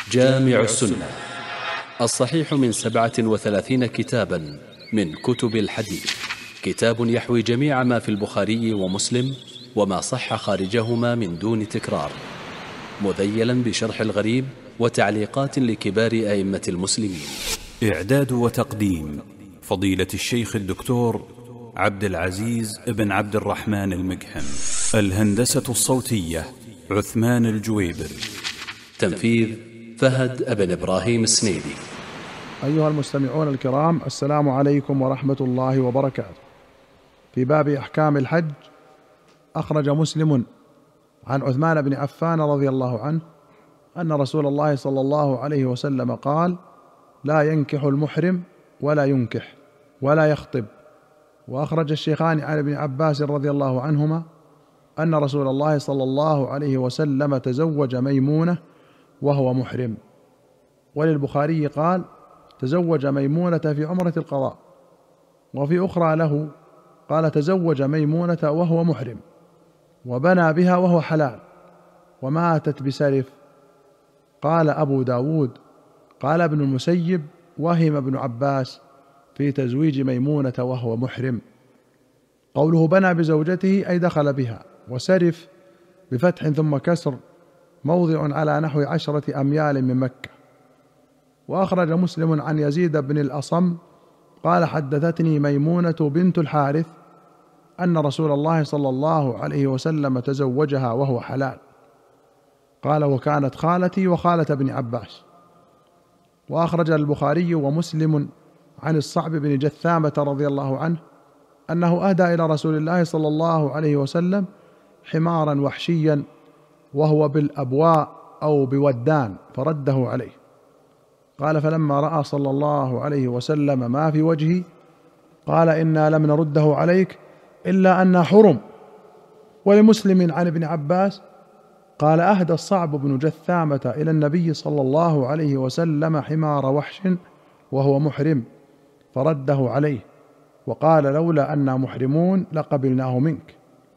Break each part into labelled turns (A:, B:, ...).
A: جامع السنة الصحيح من 37 كتابا من كتب الحديث، كتاب يحوي جميع ما في البخاري ومسلم وما صح خارجهما من دون تكرار، مذيلا بشرح الغريب وتعليقات لكبار أئمة المسلمين. إعداد وتقديم فضيلة الشيخ الدكتور عبد العزيز بن عبد الرحمن المقحم. الهندسة الصوتية عثمان الجويبر. تنفيذ فهد بن إبراهيم السنيدي.
B: أيها المستمعون الكرام، السلام عليكم ورحمة الله وبركاته. في باب أحكام الحج، أخرج مسلم عن عثمان بن عفان رضي الله عنه أن رسول الله صلى الله عليه وسلم قال: لا ينكح المحرم ولا ينكح ولا يخطب. وأخرج الشيخان عن ابن عباس رضي الله عنهما أن رسول الله صلى الله عليه وسلم تزوج ميمونة وهو محرم. وللبخاري قال: تزوج ميمونة في عمرة القضاء. وفي أخرى له قال: تزوج ميمونة وهو محرم وبنى بها وهو حلال وماتت بسرف. قال أبو داود: قال ابن المسيب: وهم ابن عباس في تزويج ميمونة وهو محرم. قوله بنى بزوجته أي دخل بها، وسرف بفتح ثم كسر موضع على نحو 10 أميال من مكة. وأخرج مسلم عن يزيد بن الأصم قال: حدثتني ميمونة بنت الحارث أن رسول الله صلى الله عليه وسلم تزوجها وهو حلال. قال: وكانت خالتي وخالة ابن عباس. وأخرج البخاري ومسلم عن الصعب بن جثامة رضي الله عنه أنه أهدى إلى رسول الله صلى الله عليه وسلم حمارا وحشيا وهو بالأبواء أو بودان فرده عليه. قال: فلما رأى صلى الله عليه وسلم ما في وجهي قال: إنا لم نرده عليك إلا أننا حرم. ولمسلم عن ابن عباس قال: أهدى الصعب بن جثامة إلى النبي صلى الله عليه وسلم حمار وحش وهو محرم فرده عليه، وقال: لولا أننا محرمون لقبلناه منك.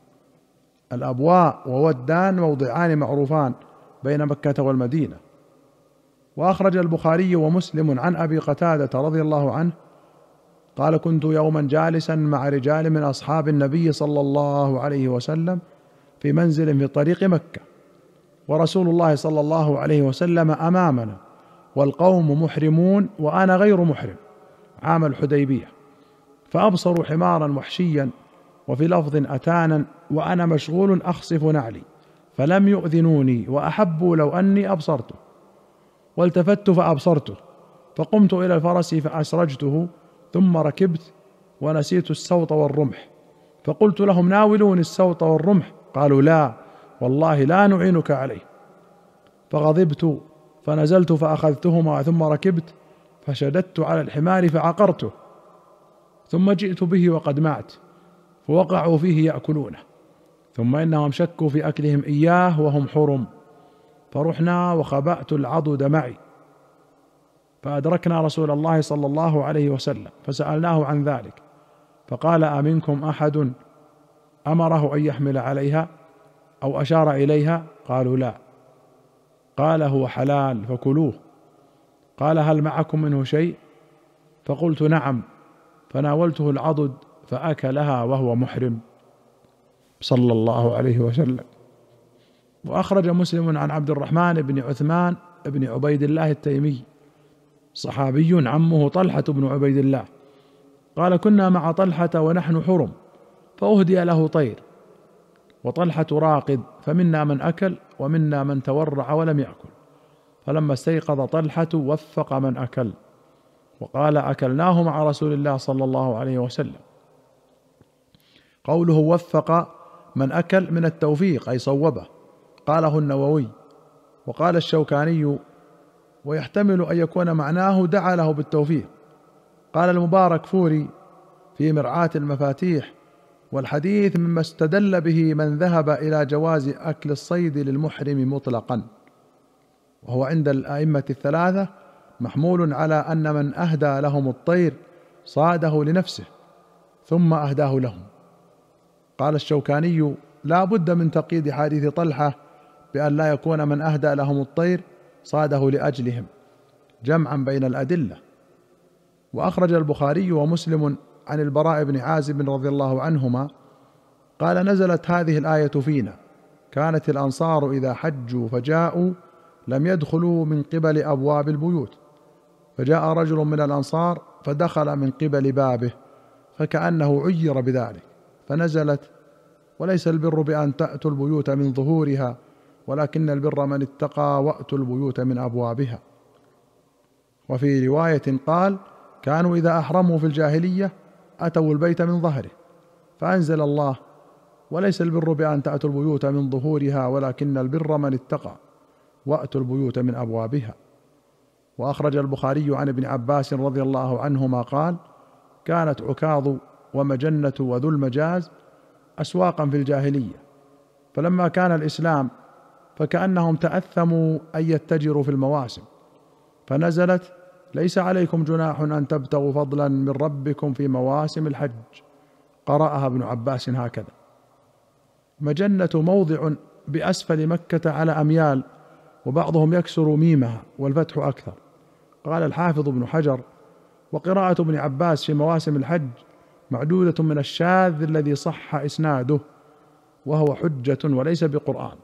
B: الأبواء وودان موضعان معروفان بين مكة والمدينة. وأخرج البخاري ومسلم عن أبي قتادة رضي الله عنه قال: كنت يوما جالسا مع رجال من أصحاب النبي صلى الله عليه وسلم في منزل في طريق مكة، ورسول الله صلى الله عليه وسلم أمامنا والقوم محرمون وأنا غير محرم، عام الحديبية، فأبصروا حمارا وحشيا، وفي لفظ أتانا وأنا مشغول أخصف نعلي، فلم يؤذنوني وأحبوا لو أني أبصرته، والتفت فأبصرته، فقمت إلى الفرس فأسرجته، ثم ركبت ونسيت السوط والرمح، فقلت لهم: ناولوني السوط والرمح. قالوا: لا والله لا نعينك عليه. فغضبت فنزلت فأخذتهما، ثم ركبت فشددت على الحمار فعقرته، ثم جئت به وقد مات، فوقعوا فيه يأكلونه، ثم إنهم شكوا في أكلهم إياه وهم حرم، فرحنا وخبأت العضد معي، فأدركنا رسول الله صلى الله عليه وسلم فسألناه عن ذلك، فقال: أمنكم أحد أمره أن يحمل عليها أو أشار إليها؟ قالوا: لا. قال: هو حلال فكلوه. قال: هل معكم منه شيء؟ فقلت: نعم. فناولته العضد فأكلها وهو محرم، صلى الله عليه وسلم. وأخرج مسلم عن عبد الرحمن بن عثمان بن عبيد الله التيمي، صحابي عمه طلحة بن عبيد الله، قال: كنا مع طلحة ونحن حرم، فأهدي له طير، وطلحة راقد، فمنا من أكل ومنا من تورع ولم يأكل، فلما استيقظ طلحة وفق من أكل، وقال: أكلناه مع رسول الله صلى الله عليه وسلم. قوله وفق من أكل من التوفيق أي صوبه، قاله النووي. وقال الشوكاني: ويحتمل أن يكون معناه دعا له بالتوفيق. قال المبارك فوري في مرعاة المفاتيح: والحديث مما استدل به من ذهب إلى جواز أكل الصيد للمحرم مطلقا، وهو عند الأئمة الثلاثة محمول على أن من أهدى لهم الطير صاده لنفسه ثم أهداه لهم. قال الشوكاني: لا بد من تقييد حديث طلحة بأن لا يكون من أهدى لهم الطير صاده لأجلهم جمعا بين الأدلة. وأخرج البخاري ومسلم عن البراء بن عازب رضي الله عنهما قال: نزلت هذه الآية فينا: كانت الأنصار إذا حجوا فجاءوا لم يدخلوا من قبل أبواب البيوت، فجاء رجل من الأنصار فدخل من قبل بابه فكأنه عير بذلك، فنزلت: وليس البر بأن تأتوا البيوت من ظهورها ولكن البر من اتقى وأتوا البيوت من أبوابها. وفي رواية قال: كانوا إذا أحرموا في الجاهلية أتوا البيت من ظهره، فأنزل الله: وليس البر بأن تأتوا البيوت من ظهورها ولكن البر من اتقى وأتوا البيوت من أبوابها. وأخرج البخاري عن ابن عباس رضي الله عنهما قال: كانت عكاظ ومجنة وذو المجاز أسواقا في الجاهلية، فلما كان الإسلام فكأنهم تأثموا أن يتجروا في المواسم، فنزلت: ليس عليكم جناح أن تبتغوا فضلا من ربكم في مواسم الحج. قرأها ابن عباس هكذا. مجنة موضع بأسفل مكة على أميال، وبعضهم يكسر ميمها والفتح أكثر. قال الحافظ ابن حجر: وقراءة ابن عباس في مواسم الحج معدودة من الشاذ الذي صح إسناده، وهو حجة وليس بقرآن.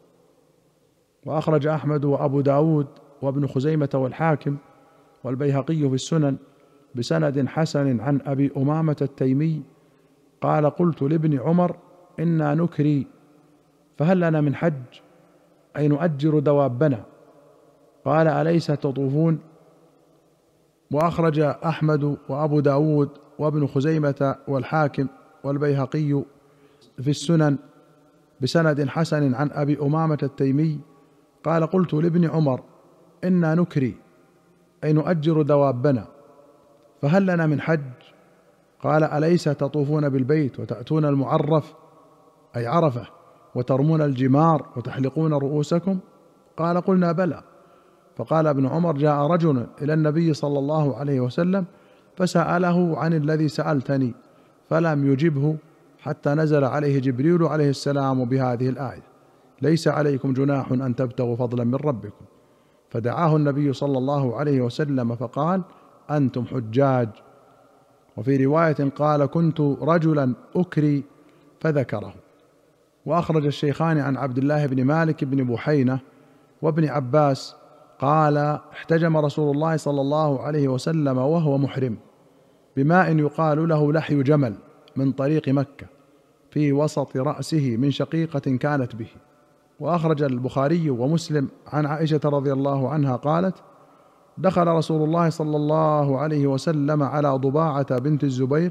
B: وأخرج أحمد وأبو داود وابن خزيمة والحاكم والبيهقي في السنن بسند حسن عن أبي أمامة التيمي قال: قلت لابن عمر: إنا نكري، فهل لنا من حج؟ أي نؤجر دوابنا؟ قال: أليس تطوفون؟ وأخرج أحمد وأبو داود وابن خزيمة والحاكم والبيهقي في السنن بسند حسن عن أبي أمامة التيمي قال: قلت لابن عمر: إنا نكري، أي نؤجر دوابنا، فهل لنا من حج؟ قال: أليس تطوفون بالبيت وتأتون المعرف أي عرفة وترمون الجمار وتحلقون رؤوسكم؟ قال: قلنا بلى. فقال ابن عمر: جاء رجل إلى النبي صلى الله عليه وسلم فسأله عن الذي سألتني، فلم يجبه حتى نزل عليه جبريل عليه السلام بهذه الآية: ليس عليكم جناح أن تبتغوا فضلا من ربكم. فدعاه النبي صلى الله عليه وسلم فقال: أنتم حجاج. وفي رواية قال: كنت رجلا أكري، فذكره. وأخرج الشيخان عن عبد الله بن مالك بن بحينة وابن عباس قال: احتجم رسول الله صلى الله عليه وسلم وهو محرم بماء يقال له لحي جمل من طريق مكة في وسط رأسه من شقيقة كانت به. وأخرج البخاري ومسلم عن عائشة رضي الله عنها قالت: دخل رسول الله صلى الله عليه وسلم على ضباعة بنت الزبير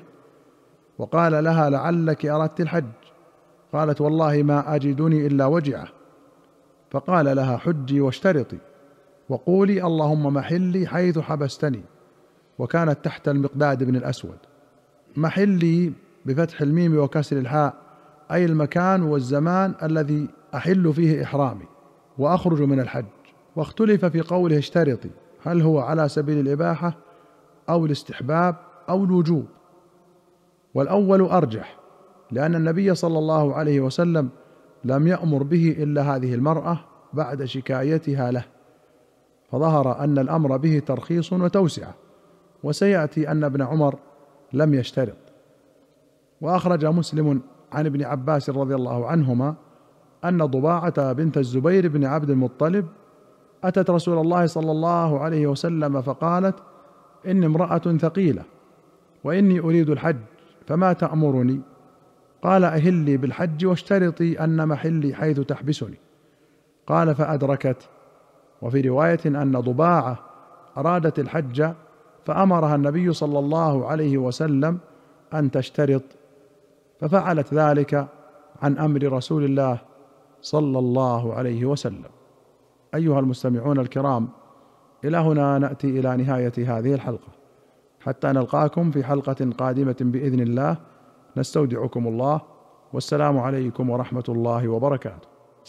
B: وقال لها: لعلك أردت الحج؟ قالت: والله ما أجدني إلا وجعه. فقال لها: حجي واشترطي وقولي اللهم محلي حيث حبستني. وكانت تحت المقداد بن الأسود. محلي بفتح الميم وكسر الحاء أي المكان والزمان الذي أحل فيه إحرامي وأخرج من الحج. واختلف في قوله اشترطي هل هو على سبيل الإباحة أو الاستحباب أو الوجوب، والأول أرجح، لأن النبي صلى الله عليه وسلم لم يأمر به إلا هذه المرأة بعد شكايتها له، فظهر أن الأمر به ترخيص وتوسعة، وسيأتي أن ابن عمر لم يشترط. وأخرج مسلم عن ابن عباس رضي الله عنهما أن ضباعة بنت الزبير بن عبد المطلب أتت رسول الله صلى الله عليه وسلم فقالت: إني امرأة ثقيلة وإني أريد الحج، فما تأمرني؟ قال: أهلي بالحج واشترطي أن محلي حيث تحبسني. قال: فأدركت. وفي رواية أن ضباعة أرادت الحج فأمرها النبي صلى الله عليه وسلم أن تشترط، ففعلت ذلك عن أمر رسول الله صلى الله عليه وسلم. أيها المستمعون الكرام، إلى هنا نأتي إلى نهاية هذه الحلقة، حتى نلقاكم في حلقة قادمة بإذن الله. نستودعكم الله، والسلام عليكم ورحمة الله وبركاته.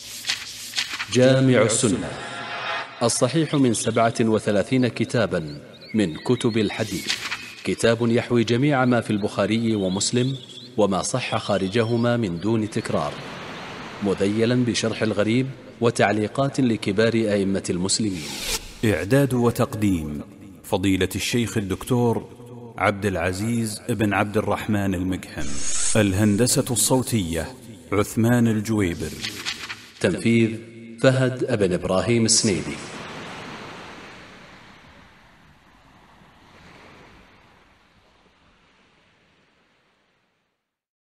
A: جامع السنة الصحيح من 37 كتابا من كتب الحديث، كتاب يحوي جميع ما في البخاري ومسلم وما صح خارجهما من دون تكرار، مذيلا بشرح الغريب وتعليقات لكبار أئمة المسلمين.
C: إعداد وتقديم فضيلة الشيخ الدكتور عبد العزيز بن عبد الرحمن المقحم. الهندسة الصوتية عثمان الجويبر.
A: تنفيذ فهد بن إبراهيم السنيدي.